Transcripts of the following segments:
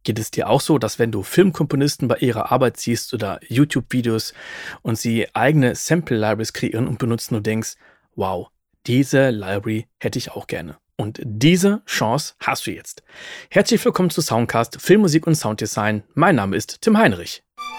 Geht es dir auch so, dass wenn du Filmkomponisten bei ihrer Arbeit siehst oder YouTube-Videos und sie eigene Sample-Libraries kreieren und benutzen, du denkst, wow, diese Library hätte ich auch gerne. Und diese Chance hast du jetzt. Herzlich willkommen zu Soundcast Filmmusik und Sounddesign. Mein Name ist Tim Heinrich.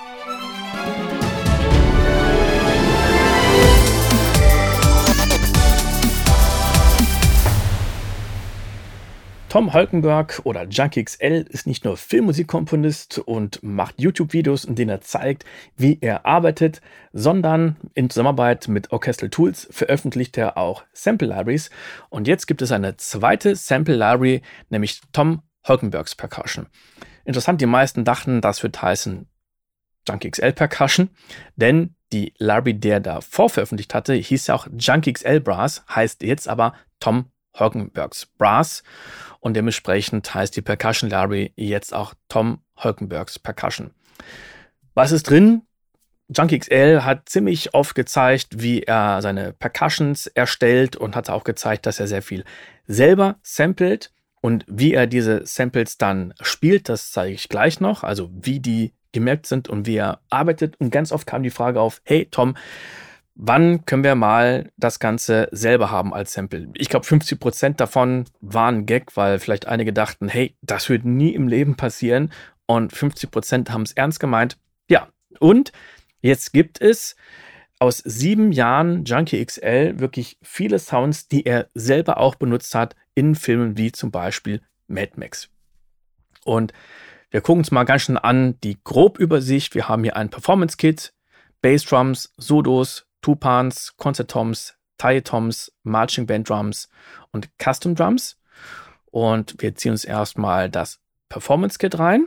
Tom Holkenborg oder Junkie XL ist nicht nur Filmmusikkomponist und macht YouTube-Videos, in denen er zeigt, wie er arbeitet, sondern in Zusammenarbeit mit Orchestral Tools veröffentlicht er auch Sample-Libraries. Und jetzt gibt es eine zweite Sample-Library, nämlich Tom Holkenborgs Percussion. Interessant, die meisten dachten, das wird heißen Junkie XL Percussion, denn die Library, die er davor veröffentlicht hatte, hieß ja auch Junkie XL Brass, heißt jetzt aber Tom Holkenborgs Brass. Und dementsprechend heißt die Percussion Library jetzt auch Tom Holkenborgs Percussion. Was ist drin? Junkie XL hat ziemlich oft gezeigt, wie er seine Percussions erstellt und hat auch gezeigt, dass er sehr viel selber samplet. Und wie er diese Samples dann spielt, das zeige ich gleich noch. Also wie die gemerkt sind und wie er arbeitet. Und ganz oft kam die Frage auf, hey Tom, wann können wir mal das Ganze selber haben als Sample? Ich glaube, 50% davon waren Gag, weil vielleicht einige dachten, hey, das wird nie im Leben passieren. Und 50% haben es ernst gemeint. Ja, und jetzt gibt es aus 7 Jahren Junkie XL wirklich viele Sounds, die er selber auch benutzt hat in Filmen wie zum Beispiel Mad Max. Und wir gucken uns mal ganz schön an die Grobübersicht. Wir haben hier ein Performance-Kit, Bassdrums, Sudos, Two-Pans, Concert-Toms, Tie-Toms, Marching Band Drums und Custom Drums. Und wir ziehen uns erstmal das Performance-Kit rein.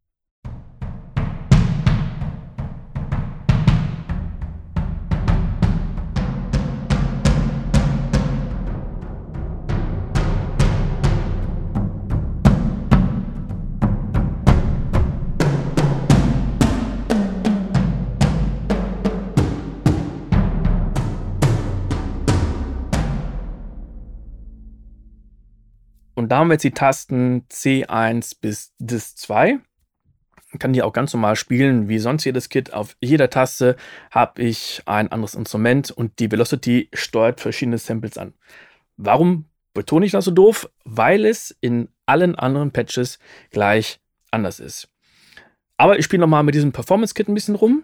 Und da haben wir jetzt die Tasten C1 bis Dis2. Ich kann die auch ganz normal spielen, wie sonst jedes Kit. Auf jeder Taste habe ich ein anderes Instrument und die Velocity steuert verschiedene Samples an. Warum betone ich das so doof? Weil es in allen anderen Patches gleich anders ist. Aber ich spiele nochmal mit diesem Performance-Kit ein bisschen rum.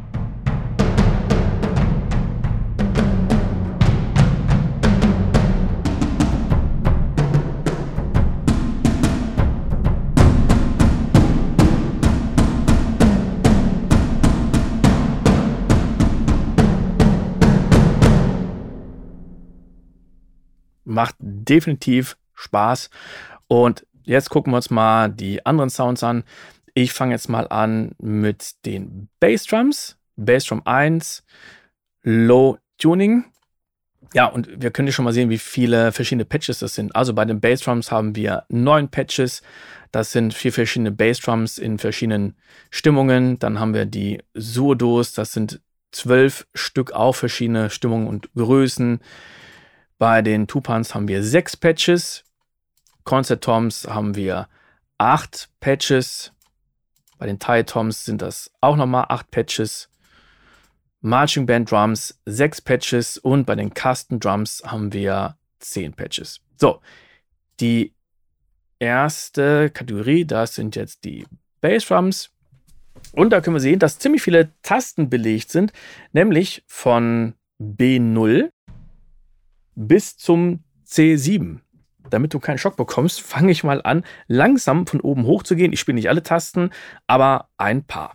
Macht definitiv Spaß. Und jetzt gucken wir uns mal die anderen Sounds an. Ich fange jetzt mal an mit den Bassdrums. Bassdrum 1, Low Tuning. Ja, und wir können hier schon mal sehen, wie viele verschiedene Patches das sind. Also bei den Bassdrums haben wir 9 Patches. Das sind 4 verschiedene Bassdrums in verschiedenen Stimmungen. Dann haben wir die Sudos. Das sind 12 Stück, auch verschiedene Stimmungen und Größen. Bei den Two-Pans haben wir 6 Patches. Concert-Toms haben wir 8 Patches. Bei den Tie-Toms sind das auch nochmal 8 Patches. Marching Band Drums 6 Patches. Und bei den Custom Drums haben wir 10 Patches. So, die erste Kategorie, das sind jetzt die Bassdrums. Und da können wir sehen, dass ziemlich viele Tasten belegt sind. Nämlich von B0 bis zum C7. Damit du keinen Schock bekommst, fange ich mal an, langsam von oben hoch zu gehen. Ich spiele nicht alle Tasten, aber ein paar.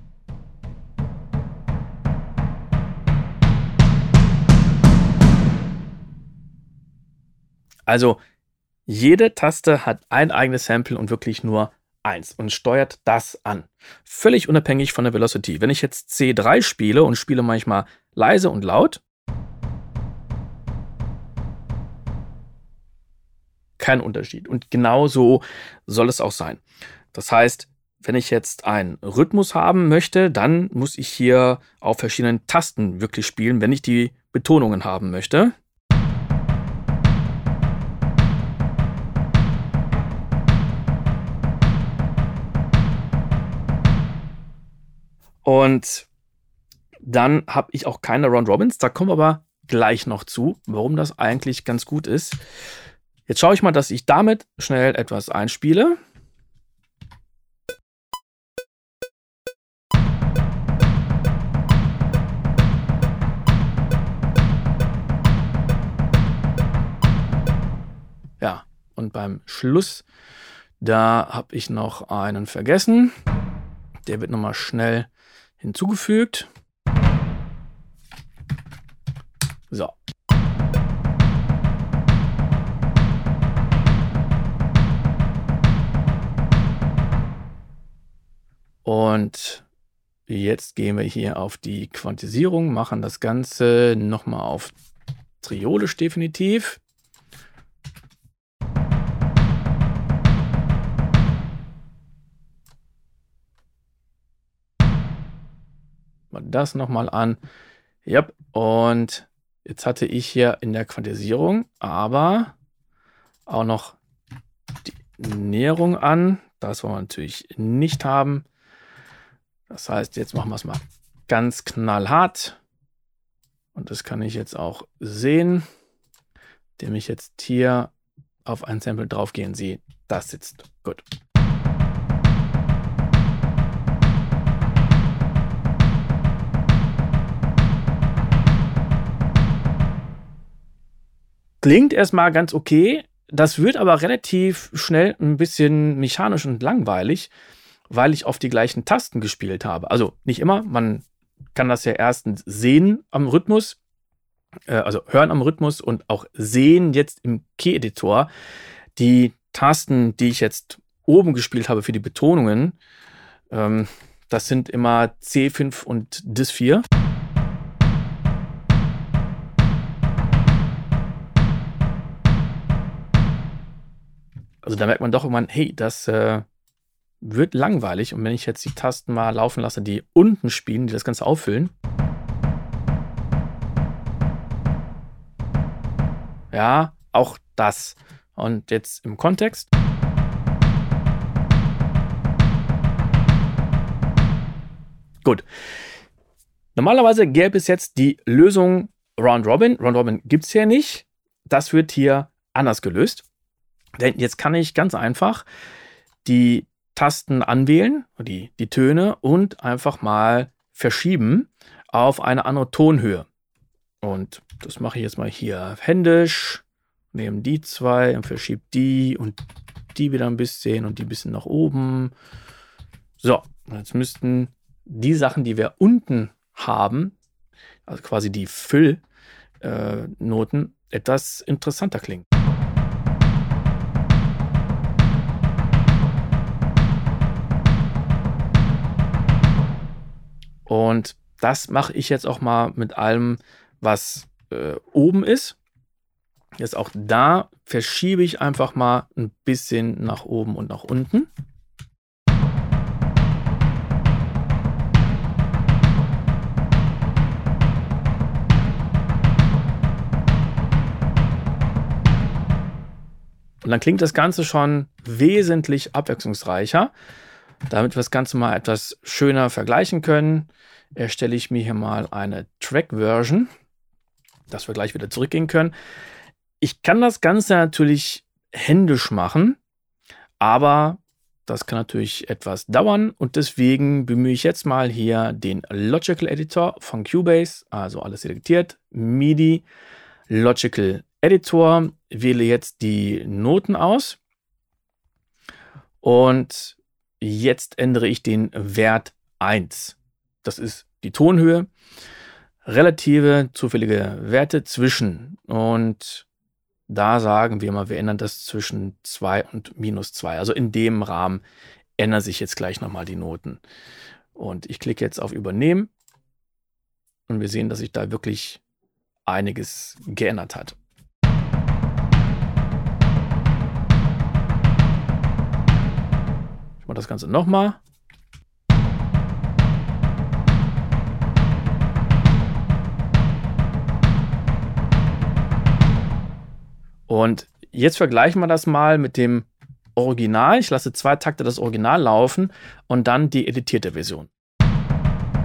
Also, jede Taste hat ein eigenes Sample und wirklich nur eins und steuert das an. Völlig unabhängig von der Velocity. Wenn ich jetzt C3 spiele und spiele manchmal leise und laut, kein Unterschied. Und genau so soll es auch sein. Das heißt, wenn ich jetzt einen Rhythmus haben möchte, dann muss ich hier auf verschiedenen Tasten wirklich spielen, wenn ich die Betonungen haben möchte. Und dann habe ich auch keine Round Robins. Da kommen wir aber gleich noch zu, warum das eigentlich ganz gut ist. Jetzt schaue ich mal, dass ich damit schnell etwas einspiele. Ja, und beim Schluss, da habe ich noch einen vergessen. Der wird nochmal schnell hinzugefügt. So. Und jetzt gehen wir hier auf die Quantisierung, machen das Ganze nochmal auf triolisch definitiv. Mal das nochmal an. Ja, und jetzt hatte ich hier in der Quantisierung aber auch noch die Näherung an. Das wollen wir natürlich nicht haben. Das heißt, jetzt machen wir es mal ganz knallhart. Und das kann ich jetzt auch sehen, indem ich jetzt hier auf ein Sample draufgehen sehe. Das sitzt gut. Klingt erstmal ganz okay. Das wird aber relativ schnell ein bisschen mechanisch und langweilig, weil ich auf die gleichen Tasten gespielt habe. Also nicht immer, man kann das ja erstens sehen am Rhythmus, also hören am Rhythmus und auch sehen jetzt im Key-Editor. Die Tasten, die ich jetzt oben gespielt habe für die Betonungen, das sind immer C5 und Dis4. Also da merkt man doch irgendwann, hey, das wird langweilig. Und wenn ich jetzt die Tasten mal laufen lasse, die unten spielen, die das Ganze auffüllen. Ja, auch das. Und jetzt im Kontext. Gut. Normalerweise gäbe es jetzt die Lösung Round Robin. Round Robin gibt es hier nicht. Das wird hier anders gelöst. Denn jetzt kann ich ganz einfach die Tasten anwählen, die Töne und einfach mal verschieben auf eine andere Tonhöhe. Und das mache ich jetzt mal hier händisch. Nehme die zwei und verschiebe die und die wieder ein bisschen und die ein bisschen nach oben. So, jetzt müssten die Sachen, die wir unten haben, also quasi die Füllnoten, etwas interessanter klingen. Und das mache ich jetzt auch mal mit allem, was oben ist. Jetzt auch da verschiebe ich einfach mal ein bisschen nach oben und nach unten. Und dann klingt das Ganze schon wesentlich abwechslungsreicher. Damit wir das Ganze mal etwas schöner vergleichen können, erstelle ich mir hier mal eine Track-Version, dass wir gleich wieder zurückgehen können. Ich kann das Ganze natürlich händisch machen, aber das kann natürlich etwas dauern und deswegen bemühe ich jetzt mal hier den Logical Editor von Cubase, also alles selektiert, MIDI, Logical Editor, wähle jetzt die Noten aus und jetzt ändere ich den Wert 1. Das ist die Tonhöhe. Relative zufällige Werte zwischen. Und da sagen wir mal, wir ändern das zwischen 2 und -2. Also in dem Rahmen ändern sich jetzt gleich nochmal die Noten. Und ich klicke jetzt auf Übernehmen. Und wir sehen, dass sich da wirklich einiges geändert hat. Ich mache das Ganze nochmal. Und jetzt vergleichen wir das mal mit dem Original. Ich lasse 2 Takte das Original laufen und dann die editierte Version.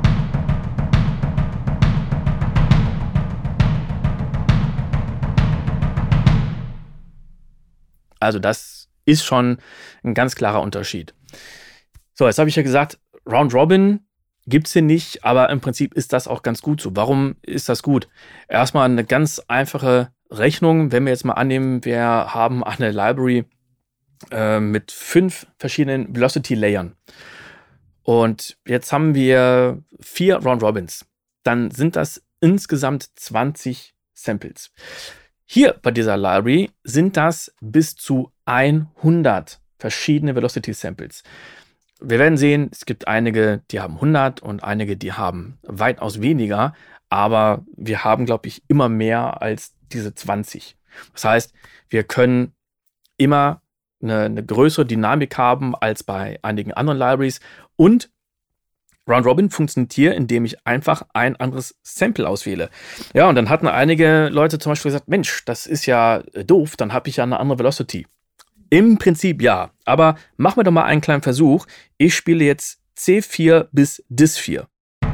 Also das ist schon ein ganz klarer Unterschied. So, jetzt habe ich ja gesagt, Round Robin gibt es hier nicht, aber im Prinzip ist das auch ganz gut so. Warum ist das gut? Erstmal eine ganz einfache Rechnung. Wenn wir jetzt mal annehmen, wir haben eine Library mit 5 verschiedenen Velocity-Layern. Und jetzt haben wir 4 Round Robins. Dann sind das insgesamt 20 Samples. Hier bei dieser Library sind das bis zu 100 verschiedene Velocity Samples. Wir werden sehen, es gibt einige, die haben 100 und einige, die haben weitaus weniger. Aber wir haben, glaube ich, immer mehr als diese 20. Das heißt, wir können immer eine größere Dynamik haben als bei einigen anderen Libraries. Und Round Robin funktioniert hier, indem ich einfach ein anderes Sample auswähle. Ja, und dann hatten einige Leute zum Beispiel gesagt, Mensch, das ist ja doof, dann habe ich ja eine andere Velocity. Im Prinzip ja, aber machen wir doch mal einen kleinen Versuch. Ich spiele jetzt C4 bis Dis4.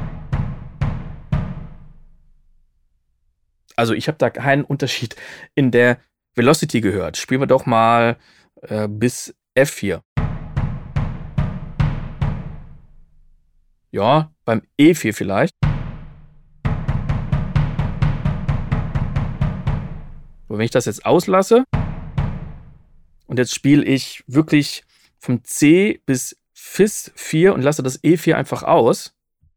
Also ich habe da keinen Unterschied in der Velocity gehört. Spielen wir doch mal bis F4. Ja, beim E4 vielleicht. Aber wenn ich das jetzt auslasse und jetzt spiele ich wirklich vom C bis Fis4 und lasse das E4 einfach aus.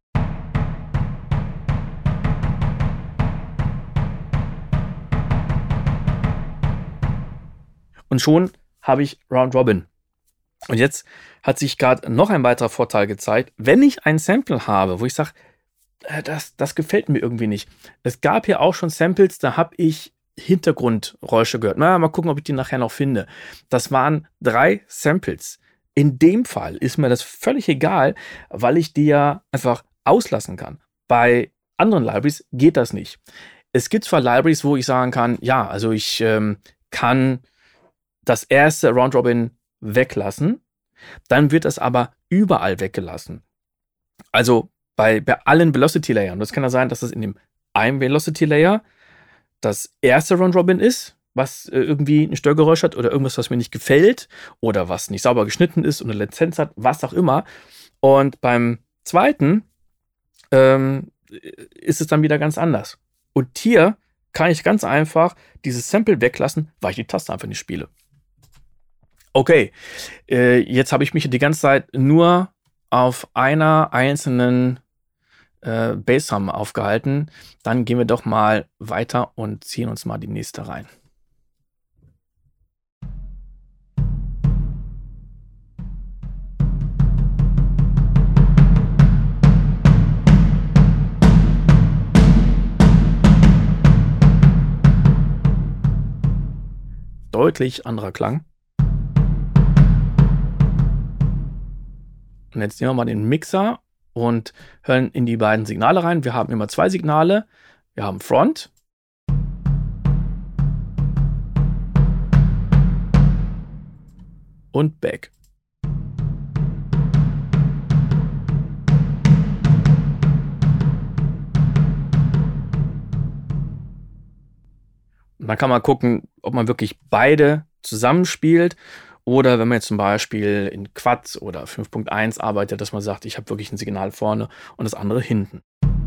Und schon habe ich Round Robin. Und jetzt hat sich gerade noch ein weiterer Vorteil gezeigt. Wenn ich ein Sample habe, wo ich sage, das gefällt mir irgendwie nicht. Es gab ja auch schon Samples, da habe ich Hintergrundgeräusche gehört. Mal gucken, ob ich die nachher noch finde. Das waren 3 Samples. In dem Fall ist mir das völlig egal, weil ich die ja einfach auslassen kann. Bei anderen Libraries geht das nicht. Es gibt zwar Libraries, wo ich sagen kann, ja, also ich kann das erste Round Robin weglassen, dann wird das aber überall weggelassen. Also bei allen Velocity Layern. Das kann ja sein, dass es in dem einen Velocity Layer das erste Round Robin ist, was irgendwie ein Störgeräusch hat oder irgendwas, was mir nicht gefällt oder was nicht sauber geschnitten ist und eine Lizenz hat, was auch immer. Und beim zweiten ist es dann wieder ganz anders. Und hier kann ich ganz einfach dieses Sample weglassen, weil ich die Taste einfach nicht spiele. Okay, jetzt habe ich mich die ganze Zeit nur auf einer einzelnen Bassdrum aufgehalten. Dann gehen wir doch mal weiter und ziehen uns mal die nächste rein. Deutlich anderer Klang. Und jetzt nehmen wir mal den Mixer und hören in die beiden Signale rein. Wir haben immer 2 Signale. Wir haben Front und Back. Und dann kann man gucken, ob man wirklich beide zusammenspielt. Oder wenn man jetzt zum Beispiel in Quad oder 5.1 arbeitet, dass man sagt, ich habe wirklich ein Signal vorne und das andere hinten.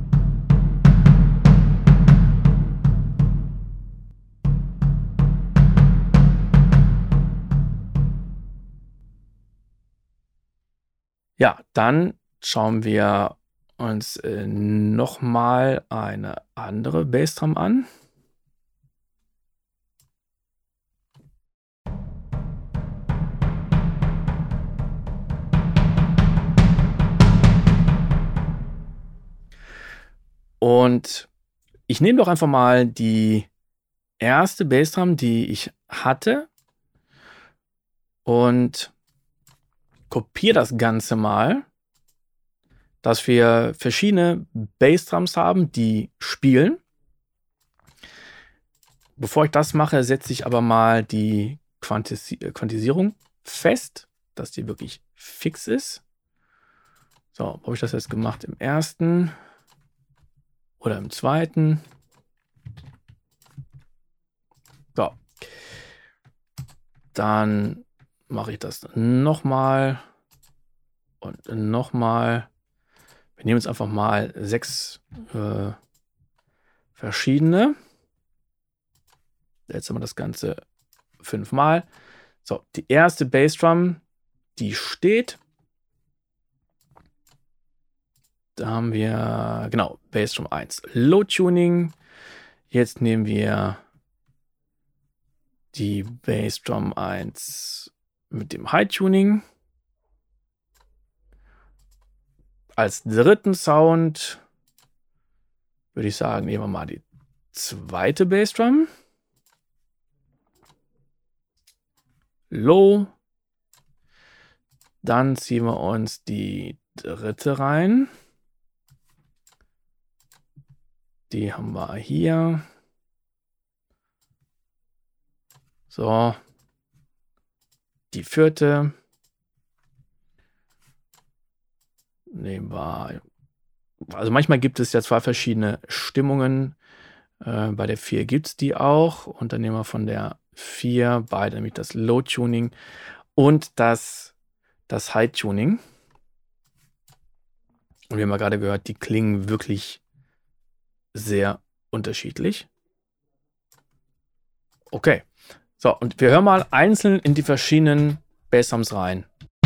Ja, dann schauen wir uns nochmal eine andere Bassdrum an. Und ich nehme doch einfach mal die erste Bassdrum, die ich hatte, und kopiere das Ganze mal, dass wir verschiedene Bassdrums haben, die spielen. Bevor ich das mache, setze ich aber mal die Quantisierung fest, dass die wirklich fix ist. So, habe ich das jetzt gemacht im ersten oder im zweiten? So. Dann mache ich das nochmal und nochmal. Wir nehmen jetzt einfach mal 6 verschiedene. Jetzt haben wir das Ganze 5-mal. So, die erste Bassdrum, die steht. Da haben wir, genau, Bassdrum 1 Low Tuning. Jetzt nehmen wir die Bassdrum 1 mit dem High Tuning. Als dritten Sound würde ich sagen, nehmen wir mal die zweite Bassdrum. Low. Dann ziehen wir uns die dritte rein. Die haben wir hier. So. Die vierte. Nehmen wir. Also manchmal gibt es ja 2 verschiedene Stimmungen. Bei der 4 gibt es die auch. Und dann nehmen wir von der 4 beide, nämlich das Low Tuning und das High Tuning. Und wir haben ja gerade gehört, die klingen wirklich sehr unterschiedlich. Okay. So, und wir hören mal einzeln in die verschiedenen Bassdrums rein.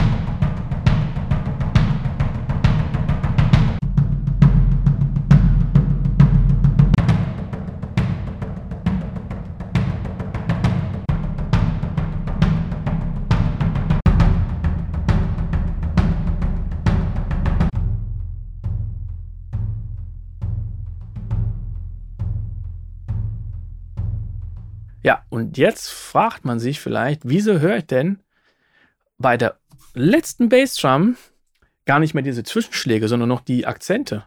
Ja, und jetzt fragt man sich vielleicht, wieso höre ich denn bei der letzten Bassdrum gar nicht mehr diese Zwischenschläge, sondern noch die Akzente?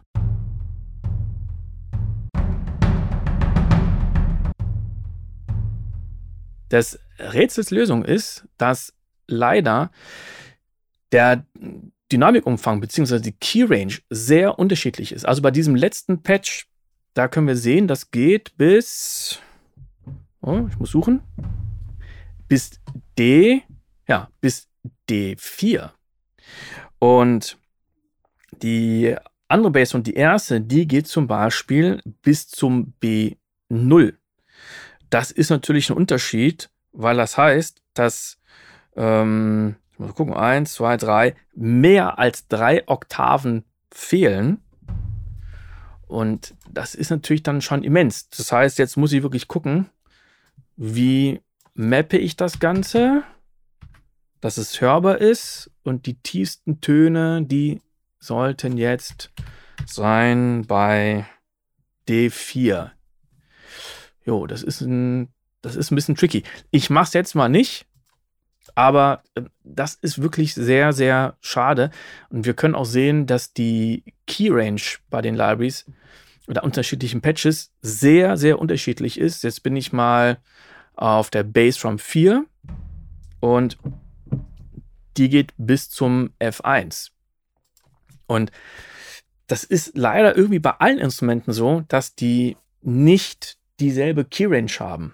Das Rätsels Lösung ist, dass leider der Dynamikumfang bzw. die Key Range sehr unterschiedlich ist. Also bei diesem letzten Patch, da können wir sehen, das geht bis... Oh, ich muss suchen. Bis bis D4. Und die andere Bass und die erste, die geht zum Beispiel bis zum B0. Das ist natürlich ein Unterschied, weil das heißt, dass, ich muss gucken, 1, 2, 3, mehr als 3 Oktaven fehlen. Und das ist natürlich dann schon immens. Das heißt, jetzt muss ich wirklich gucken, wie mappe ich das Ganze, dass es hörbar ist, und die tiefsten Töne, die sollten jetzt sein bei D4. Jo, das ist ein bisschen tricky. Ich mache es jetzt mal nicht, aber das ist wirklich sehr, sehr schade. Und wir können auch sehen, dass die Key Range bei den Libraries oder unterschiedlichen Patches sehr, sehr unterschiedlich ist. Jetzt bin ich mal auf der Bassdrum 4 und die geht bis zum F1. Und das ist leider irgendwie bei allen Instrumenten so, dass die nicht dieselbe Key Range haben.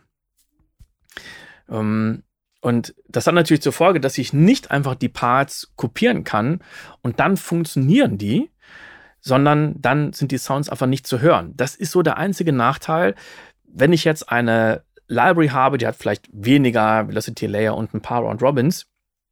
Und das hat natürlich zur Folge, dass ich nicht einfach die Parts kopieren kann und dann funktionieren die, sondern dann sind die Sounds einfach nicht zu hören. Das ist so der einzige Nachteil, wenn ich jetzt eine Library habe, die hat vielleicht weniger Velocity Layer und ein paar Round Robins,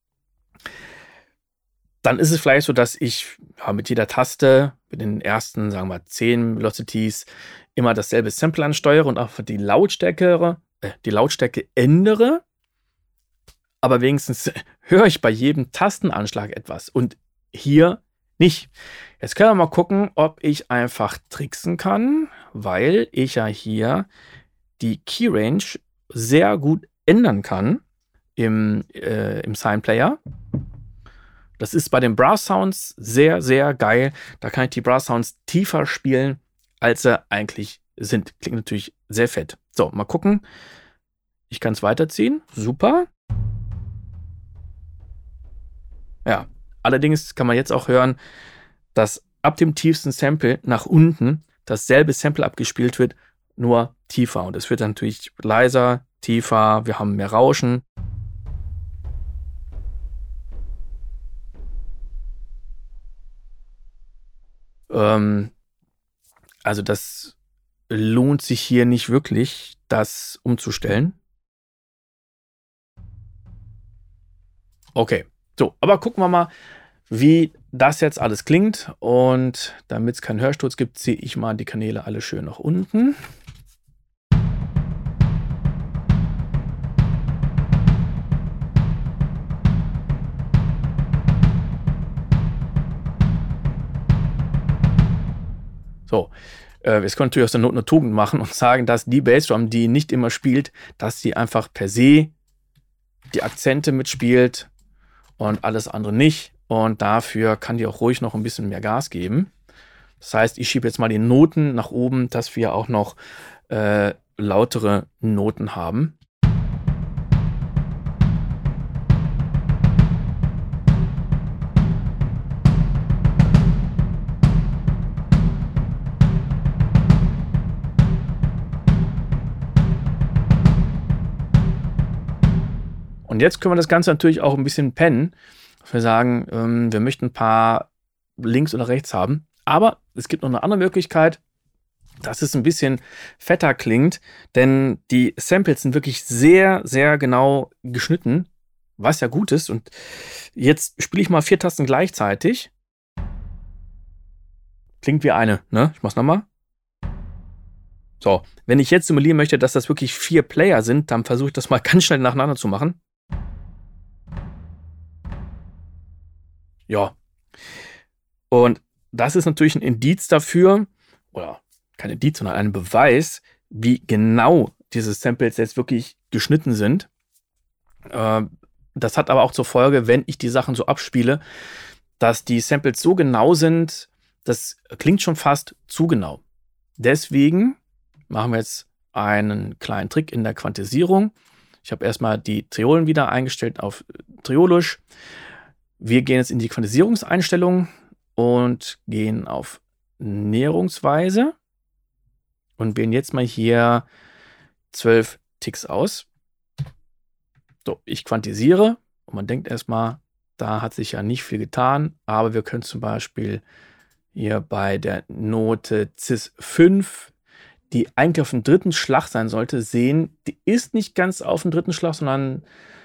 dann ist es vielleicht so, dass ich mit jeder Taste, mit den ersten, sagen wir 10 Velocities, immer dasselbe Sample ansteuere und auch die Lautstärke ändere. Aber wenigstens höre ich bei jedem Tastenanschlag etwas und hier nicht. Jetzt können wir mal gucken, ob ich einfach tricksen kann, weil ich ja hier die Key Range sehr gut ändern kann im Sign Player. Das ist bei den Brass Sounds sehr, sehr geil. Da kann ich die Brass Sounds tiefer spielen, als sie eigentlich sind. Klingt natürlich sehr fett. So, mal gucken. Ich kann es weiterziehen. Super. Ja, allerdings kann man jetzt auch hören, dass ab dem tiefsten Sample nach unten dasselbe Sample abgespielt wird, nur tiefer. Und es wird dann natürlich leiser, tiefer, wir haben mehr Rauschen. Also das lohnt sich hier nicht wirklich, das umzustellen. Okay, so, aber gucken wir mal, wie das jetzt alles klingt. Und damit es keinen Hörsturz gibt, ziehe ich mal die Kanäle alle schön nach unten. So, jetzt können wir natürlich aus der Not eine Tugend machen und sagen, dass die Bassdrum, die nicht immer spielt, dass sie einfach per se die Akzente mitspielt und alles andere nicht. Und dafür kann die auch ruhig noch ein bisschen mehr Gas geben. Das heißt, ich schiebe jetzt mal die Noten nach oben, dass wir auch noch lautere Noten haben. Und jetzt können wir das Ganze natürlich auch ein bisschen pennen. Wir sagen, wir möchten ein paar links oder rechts haben. Aber es gibt noch eine andere Möglichkeit, dass es ein bisschen fetter klingt. Denn die Samples sind wirklich sehr, sehr genau geschnitten. Was ja gut ist. Und jetzt spiele ich mal 4 Tasten gleichzeitig. Klingt wie eine, ne? Ich mach's nochmal. So, wenn ich jetzt simulieren möchte, dass das wirklich 4 Player sind, dann versuche ich das mal ganz schnell nacheinander zu machen. Ja. Und das ist natürlich ein Indiz dafür, oder kein Indiz, sondern ein Beweis, wie genau diese Samples jetzt wirklich geschnitten sind. Das hat aber auch zur Folge, wenn ich die Sachen so abspiele, dass die Samples so genau sind, das klingt schon fast zu genau. Deswegen machen wir jetzt einen kleinen Trick in der Quantisierung. Ich habe erstmal die Triolen wieder eingestellt auf Triolisch. Wir gehen jetzt in die Quantisierungseinstellungen und gehen auf Näherungsweise und wählen jetzt mal hier 12 Ticks aus. So, ich quantisiere und man denkt erstmal, da hat sich ja nicht viel getan, aber wir können zum Beispiel hier bei der Note Cis 5, die eigentlich auf dem 3. Schlag sein sollte, sehen, die ist nicht ganz auf dem 3. Schlag, sondern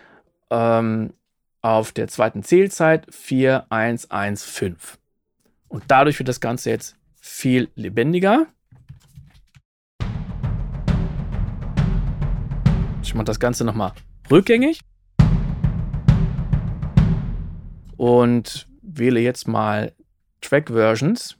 auf der 2. Zählzeit 4, 1, 1, 5. Und dadurch wird das Ganze jetzt viel lebendiger. Ich mache das Ganze nochmal rückgängig. Und wähle jetzt mal Track Versions.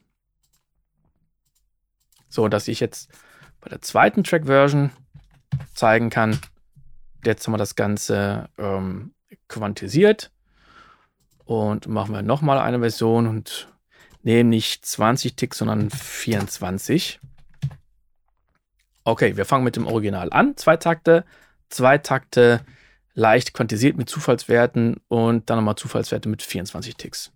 So, dass ich jetzt bei der 2. Track Version zeigen kann. Jetzt haben wir das Ganze quantisiert. Und machen wir nochmal eine Version und nehmen nicht 20 Ticks, sondern 24. Okay, wir fangen mit dem Original an. 2 Takte, 2 Takte, leicht quantisiert mit Zufallswerten und dann nochmal Zufallswerte mit 24 Ticks.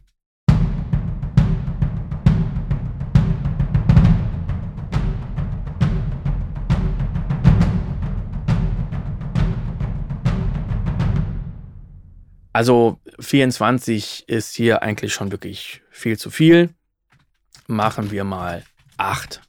Also 24 ist hier eigentlich schon wirklich viel zu viel. Machen wir mal 8.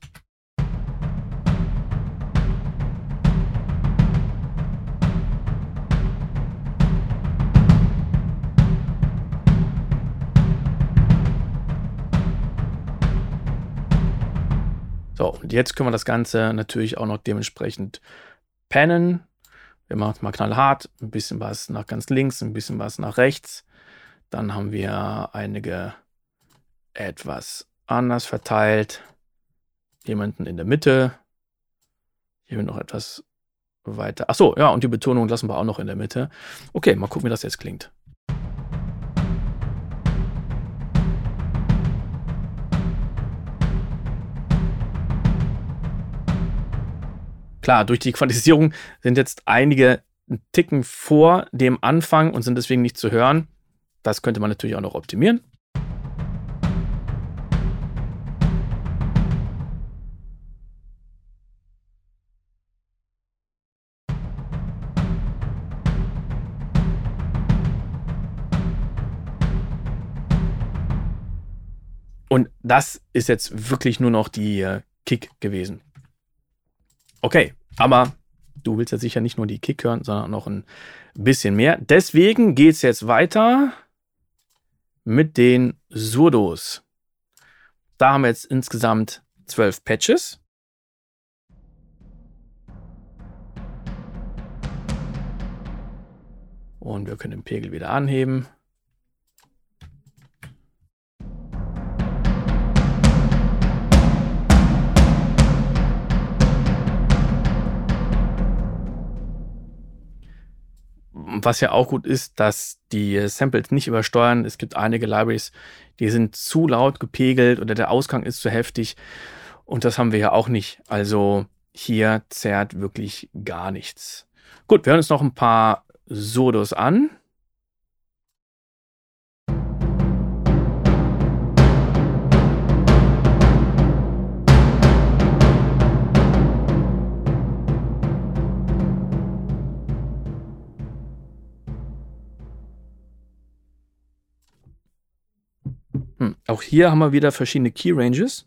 So, und jetzt können wir das Ganze natürlich auch noch dementsprechend pennen. Wir machen es mal knallhart, ein bisschen was nach ganz links, ein bisschen was nach rechts. Dann haben wir einige etwas anders verteilt. Jemanden in der Mitte. Hier noch etwas weiter. Achso, ja, und die Betonung lassen wir auch noch in der Mitte. Okay, mal gucken, wie das jetzt klingt. Klar, durch die Quantisierung sind jetzt einige Ticken vor dem Anfang und sind deswegen nicht zu hören. Das könnte man natürlich auch noch optimieren. Und das ist jetzt wirklich nur noch die Kick gewesen. Okay, aber du willst ja sicher nicht nur die Kick hören, sondern noch ein bisschen mehr. Deswegen geht es jetzt weiter mit den Surdos. Da haben wir jetzt insgesamt 12 Patches. Und wir können den Pegel wieder anheben. Was ja auch gut ist, dass die Samples nicht übersteuern. Es gibt einige Libraries, die sind zu laut gepegelt oder der Ausgang ist zu heftig. Und das haben wir ja auch nicht. Also hier zerrt wirklich gar nichts. Gut, wir hören uns noch ein paar Surdos an. Auch hier haben wir wieder verschiedene Key Ranges.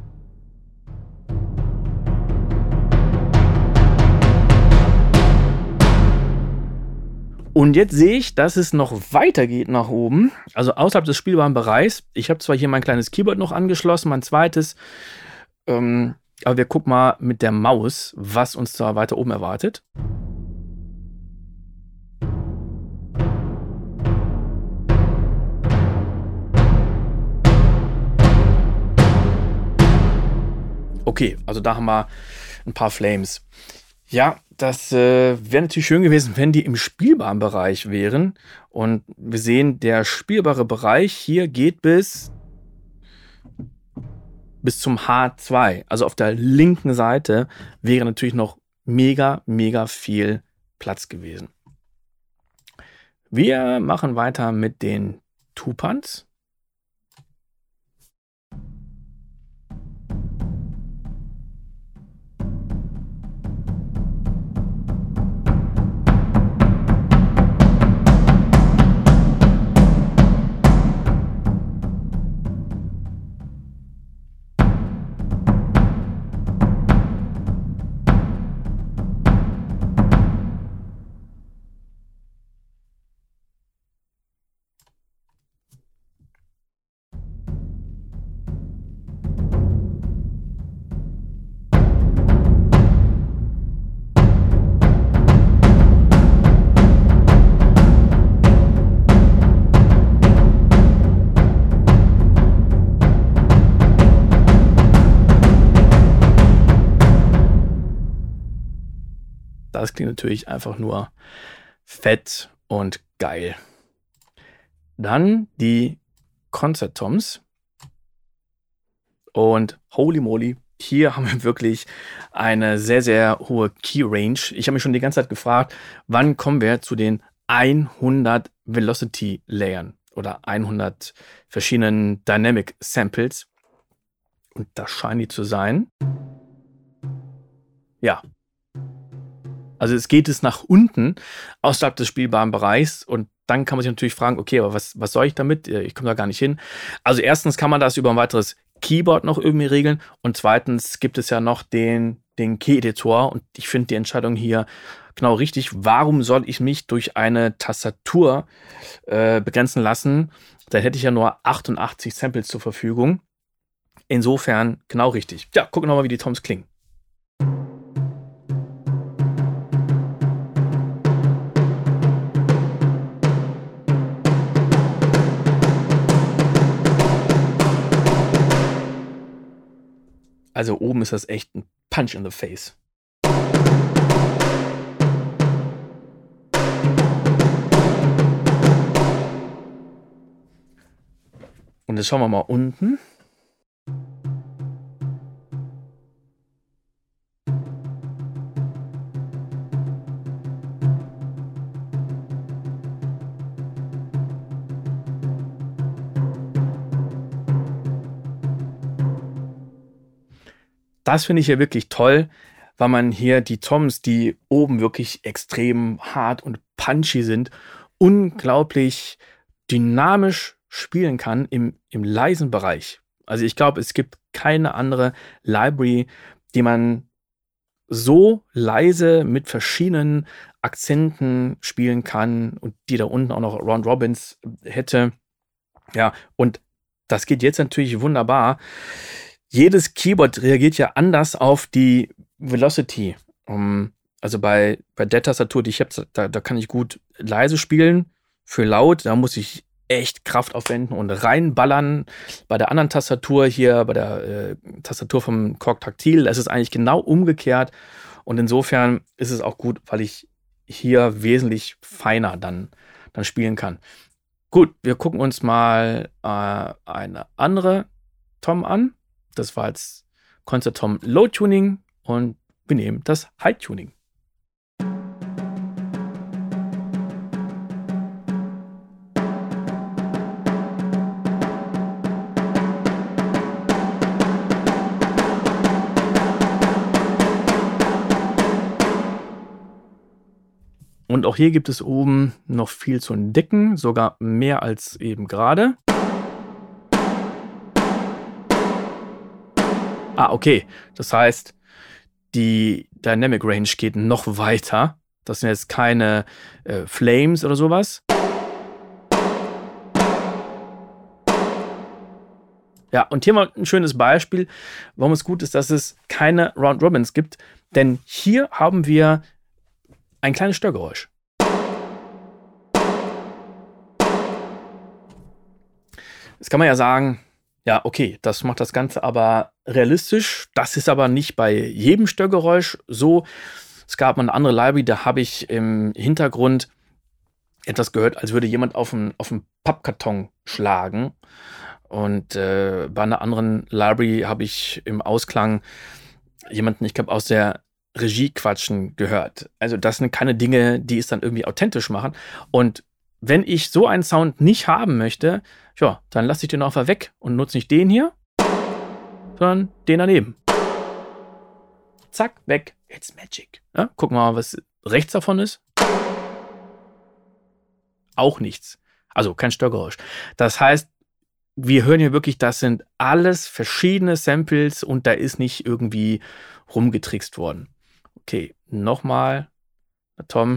Und jetzt sehe ich, dass es noch weiter geht nach oben, also außerhalb des spielbaren Bereichs. Ich habe zwar hier mein kleines Keyboard noch angeschlossen, mein zweites, aber wir gucken mal mit der Maus, was uns da weiter oben erwartet. Okay, also da haben wir ein paar Flames. Ja, das wäre natürlich schön gewesen, wenn die im spielbaren Bereich wären. Und wir sehen, der spielbare Bereich hier geht bis zum H2. Also auf der linken Seite wäre natürlich noch mega, mega viel Platz gewesen. Wir machen weiter mit den Tupans. Das klingt natürlich einfach nur fett und geil. Dann die Concert Toms. Und holy moly, hier haben wir wirklich eine sehr, sehr hohe Key Range. Ich habe mich schon die ganze Zeit gefragt, wann kommen wir zu den 100 Velocity Layern oder 100 verschiedenen Dynamic Samples. Und das scheinen die zu sein. Ja. Also es geht nach unten, außerhalb des spielbaren Bereichs. Und dann kann man sich natürlich fragen, okay, aber was soll ich damit? Ich komme da gar nicht hin. Also erstens kann man das über ein weiteres Keyboard noch irgendwie regeln. Und zweitens gibt es ja noch den Key-Editor. Und ich finde die Entscheidung hier genau richtig. Warum soll ich mich durch eine Tastatur begrenzen lassen? Da hätte ich ja nur 88 Samples zur Verfügung. Insofern genau richtig. Ja, gucken wir nochmal, wie die Toms klingen. Also oben ist das echt ein Punch in the face. Und jetzt schauen wir mal unten. Das finde ich ja wirklich toll, weil man hier die Toms, die oben wirklich extrem hart und punchy sind, unglaublich dynamisch spielen kann im leisen Bereich. Also ich glaube, es gibt keine andere Library, die man so leise mit verschiedenen Akzenten spielen kann und die da unten auch noch Round Robins hätte. Ja, und das geht jetzt natürlich wunderbar. Jedes Keyboard reagiert ja anders auf die Velocity. Also bei der Tastatur, die ich habe, da kann ich gut leise spielen. Für laut, da muss ich echt Kraft aufwenden und reinballern. Bei der anderen Tastatur hier, bei der Tastatur vom Korg Taktil, das ist eigentlich genau umgekehrt. Und insofern ist es auch gut, weil ich hier wesentlich feiner dann spielen kann. Gut, wir gucken uns mal eine andere Tom an. Das war jetzt Concert Tom Low Tuning und wir nehmen das High Tuning. Und auch hier gibt es oben noch viel zu entdecken, sogar mehr als eben gerade. Okay. Das heißt, die Dynamic Range geht noch weiter. Das sind jetzt keine Flames oder sowas. Ja, und hier mal ein schönes Beispiel, warum es gut ist, dass es keine Round Robins gibt. Denn hier haben wir ein kleines Störgeräusch. Jetzt kann man ja sagen, ja, okay, das macht das Ganze aber realistisch. Das ist aber nicht bei jedem Störgeräusch so. Es gab mal eine andere Library, da habe ich im Hintergrund etwas gehört, als würde jemand auf einen Pappkarton schlagen. Und bei einer anderen Library habe ich im Ausklang jemanden, ich glaube, aus der Regie quatschen gehört. Also das sind keine Dinge, die es dann irgendwie authentisch machen. Und wenn ich so einen Sound nicht haben möchte, ja, dann lasse ich den einfach weg und nutze nicht den hier, sondern den daneben. Zack, weg. It's magic. Ja, gucken wir mal, was rechts davon ist. Auch nichts. Also kein Störgeräusch. Das heißt, wir hören hier wirklich, das sind alles verschiedene Samples und da ist nicht irgendwie rumgetrickst worden. Okay, nochmal. Tom.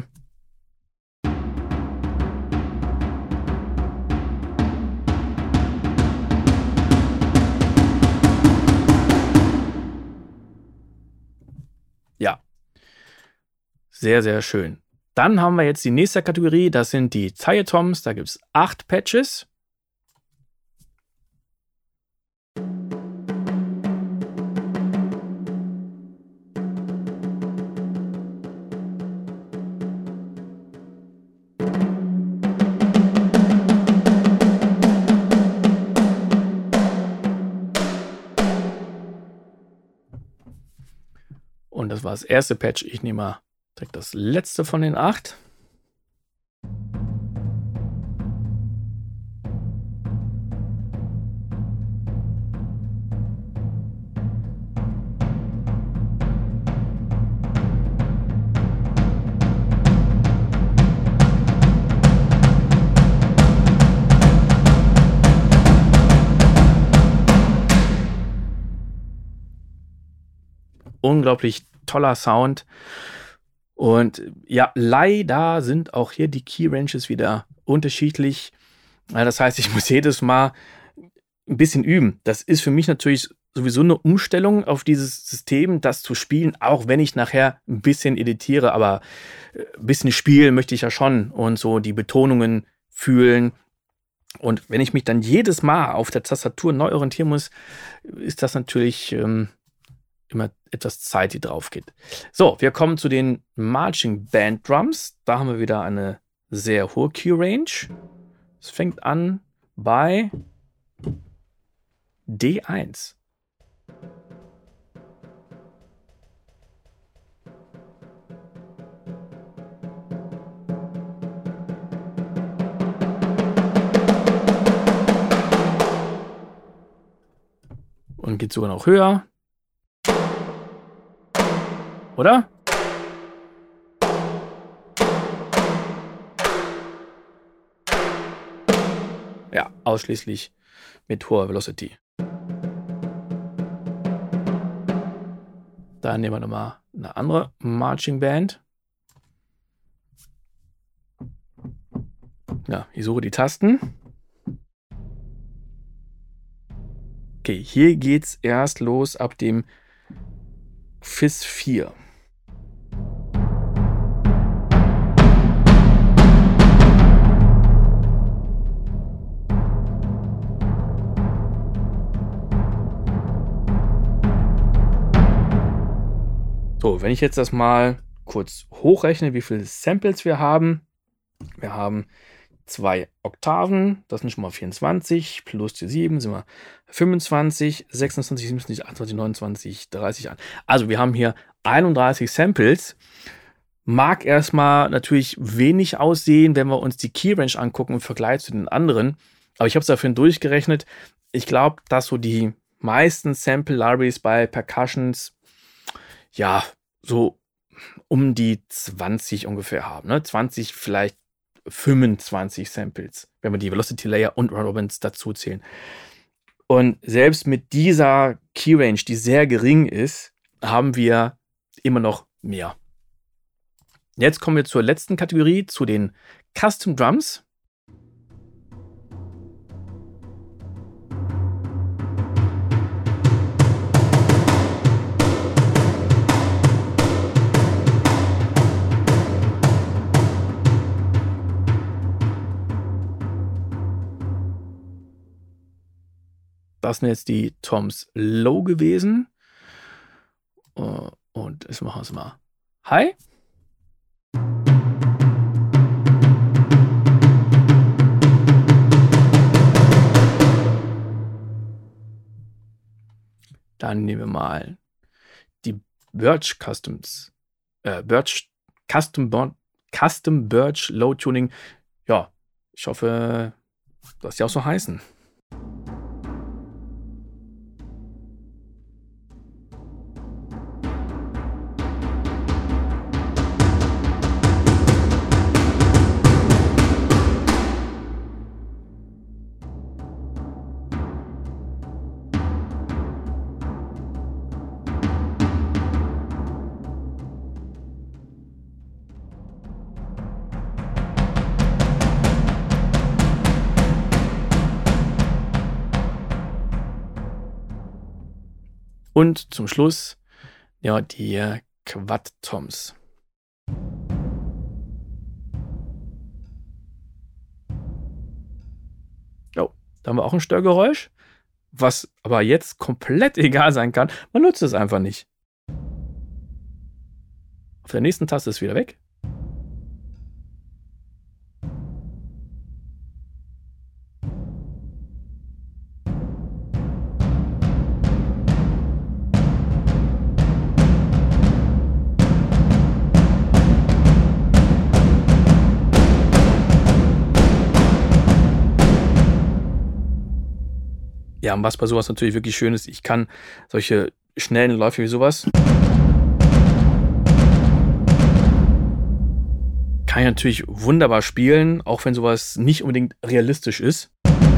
Ja. Sehr, sehr schön. Dann haben wir jetzt die nächste Kategorie. Das sind die Toms. Da gibt es 8 Patches. Und das war das erste Patch. Ich nehme mal direkt das letzte von den 8. Unglaublich toller Sound. Und ja, leider sind auch hier die Key Ranges wieder unterschiedlich. Das heißt, ich muss jedes Mal ein bisschen üben. Das ist für mich natürlich sowieso eine Umstellung auf dieses System, das zu spielen, auch wenn ich nachher ein bisschen editiere. Aber ein bisschen spielen möchte ich ja schon und so die Betonungen fühlen. Und wenn ich mich dann jedes Mal auf der Tastatur neu orientieren muss, ist das natürlich immer etwas Zeit, die drauf geht. So, wir kommen zu den Marching Band Drums. Da haben wir wieder eine sehr hohe Q-Range. Es fängt an bei D1. Und geht sogar noch höher. Oder? Ja, ausschließlich mit hoher Velocity. Dann nehmen wir nochmal eine andere Marching Band. Ja, ich suche die Tasten. Okay, hier geht's erst los ab dem FIS 4. So, wenn ich jetzt das mal kurz hochrechne, wie viele Samples wir haben. Wir haben 2 Oktaven, das sind schon mal 24, plus die 7 sind wir 25, 26, 27, 28, 29, 30 an. Also wir haben hier 31 Samples. Mag erstmal natürlich wenig aussehen, wenn wir uns die Key Range angucken im Vergleich zu den anderen. Aber ich habe es dafür durchgerechnet. Ich glaube, dass so die meisten Sample Libraries bei Percussions ja so um die 20 ungefähr haben. Ne? 20, vielleicht 25 Samples, wenn wir die Velocity Layer und Round Robins dazu zählen. Und selbst mit dieser Key Range, die sehr gering ist, haben wir immer noch mehr. Jetzt kommen wir zur letzten Kategorie, zu den Custom Drums. Das sind jetzt die Toms Low gewesen. Und jetzt machen wir es mal. Hi. Dann nehmen wir mal die Birch Customs. Custom Birch Low Tuning. Ja, ich hoffe, dass die auch so heißen. Und zum Schluss, ja, die Quad-Toms. Oh, da haben wir auch ein Störgeräusch, was aber jetzt komplett egal sein kann. Man nutzt es einfach nicht. Auf der nächsten Taste ist es wieder weg. Ja, und was bei sowas natürlich wirklich schön ist, ich kann solche schnellen Läufe wie sowas, kann ich natürlich wunderbar spielen, auch wenn sowas nicht unbedingt realistisch ist.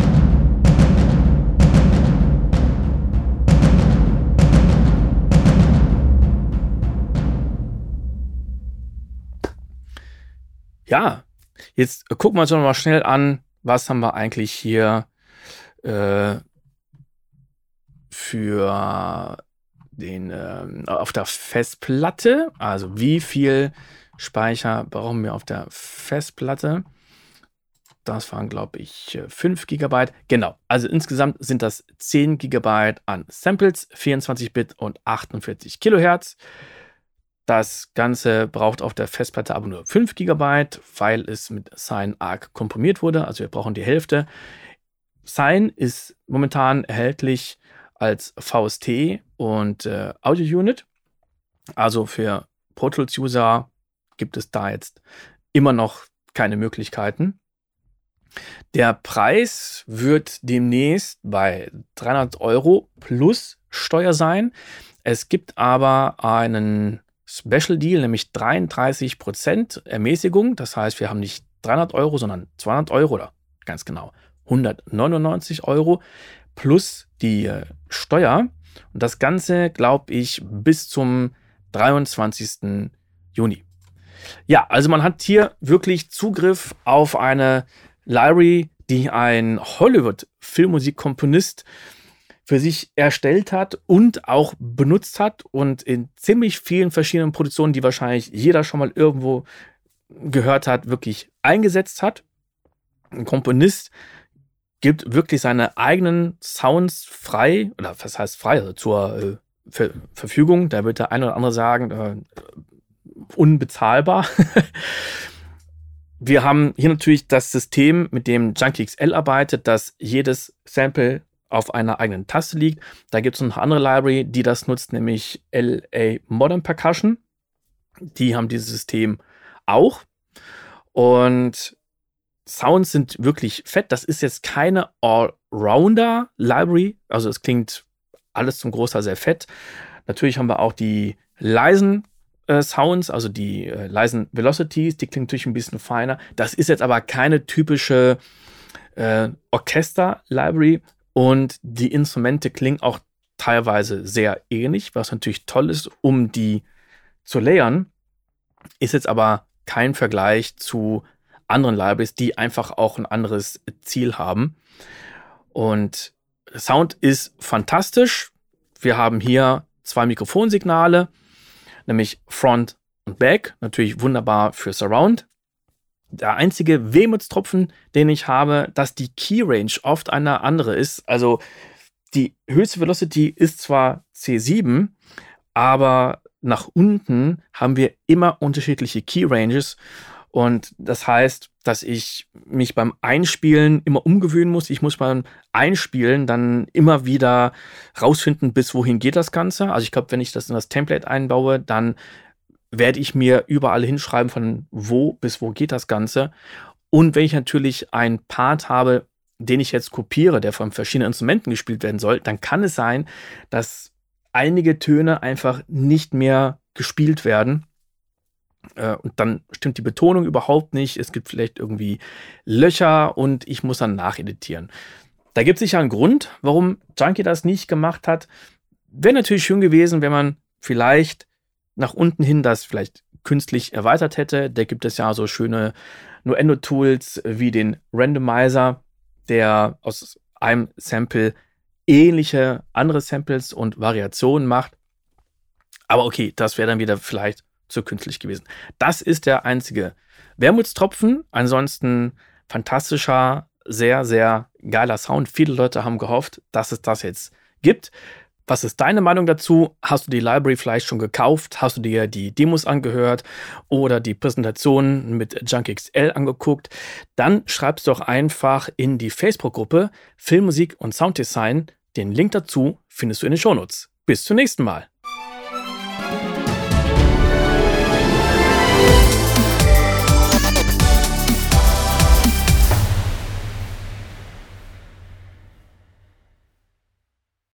Ja, jetzt gucken wir uns noch mal schnell an, was haben wir eigentlich hier für den auf der Festplatte. Also wie viel Speicher brauchen wir auf der Festplatte? Das waren, glaube ich, 5 GB. Genau, also insgesamt sind das 10 GB an Samples, 24-Bit und 48 Kilohertz. Das Ganze braucht auf der Festplatte aber nur 5 GB, weil es mit Sine Arc komprimiert wurde. Also wir brauchen die Hälfte. Sine ist momentan erhältlich als VST und Audio Unit. Also für Pro Tools User gibt es da jetzt immer noch keine Möglichkeiten. Der Preis wird demnächst bei 300 € plus Steuer sein. Es gibt aber einen Special Deal, nämlich 33% Ermäßigung. Das heißt, wir haben nicht 300 €, sondern 200 € oder ganz genau 199 € plus die Steuer. Und das Ganze, glaube ich, bis zum 23. Juni. Ja, also man hat hier wirklich Zugriff auf eine Library, die ein Hollywood-Filmmusikkomponist für sich erstellt hat und auch benutzt hat und in ziemlich vielen verschiedenen Produktionen, die wahrscheinlich jeder schon mal irgendwo gehört hat, wirklich eingesetzt hat. Ein Komponist gibt wirklich seine eigenen Sounds frei, oder was heißt frei, also zur Verfügung. Da wird der eine oder andere sagen, unbezahlbar. Wir haben hier natürlich das System, mit dem Junkie XL arbeitet, dass jedes Sample auf einer eigenen Taste liegt. Da gibt es noch eine andere Library, die das nutzt, nämlich LA Modern Percussion. Die haben dieses System auch. Und Sounds sind wirklich fett. Das ist jetzt keine Allrounder-Library. Also es klingt alles zum Großteil sehr fett. Natürlich haben wir auch die leisen Sounds, also die leisen Velocities. Die klingen natürlich ein bisschen feiner. Das ist jetzt aber keine typische Orchester-Library. Und die Instrumente klingen auch teilweise sehr ähnlich, was natürlich toll ist, um die zu layern. Ist jetzt aber kein Vergleich zu anderen Libraries, die einfach auch ein anderes Ziel haben. Und Sound ist fantastisch. Wir haben hier 2 Mikrofonsignale, nämlich Front und Back. Natürlich wunderbar für Surround. Der einzige Wehmutstropfen, den ich habe, dass die Key Range oft eine andere ist. Also die höchste Velocity ist zwar C7, aber nach unten haben wir immer unterschiedliche Key Ranges. Und das heißt, dass ich mich beim Einspielen immer umgewöhnen muss. Ich muss beim Einspielen dann immer wieder rausfinden, bis wohin geht das Ganze. Also ich glaube, wenn ich das in das Template einbaue, dann werde ich mir überall hinschreiben, von wo bis wo geht das Ganze. Und wenn ich natürlich einen Part habe, den ich jetzt kopiere, der von verschiedenen Instrumenten gespielt werden soll, dann kann es sein, dass einige Töne einfach nicht mehr gespielt werden. Und dann stimmt die Betonung überhaupt nicht. Es gibt vielleicht irgendwie Löcher und ich muss dann nacheditieren. Da gibt es sicher einen Grund, warum Junkie das nicht gemacht hat. Wäre natürlich schön gewesen, wenn man vielleicht nach unten hin das vielleicht künstlich erweitert hätte. Da gibt es ja so schöne Nuendo-Tools wie den Randomizer, der aus einem Sample ähnliche andere Samples und Variationen macht. Aber okay, das wäre dann wieder vielleicht zu künstlich gewesen. Das ist der einzige Wermutstropfen. Ansonsten fantastischer, sehr, sehr geiler Sound. Viele Leute haben gehofft, dass es das jetzt gibt. Was ist deine Meinung dazu? Hast du die Library vielleicht schon gekauft? Hast du dir die Demos angehört oder die Präsentation mit Junkie XL angeguckt? Dann schreib's doch einfach in die Facebook-Gruppe Filmmusik und Sounddesign. Den Link dazu findest du in den Shownotes. Bis zum nächsten Mal.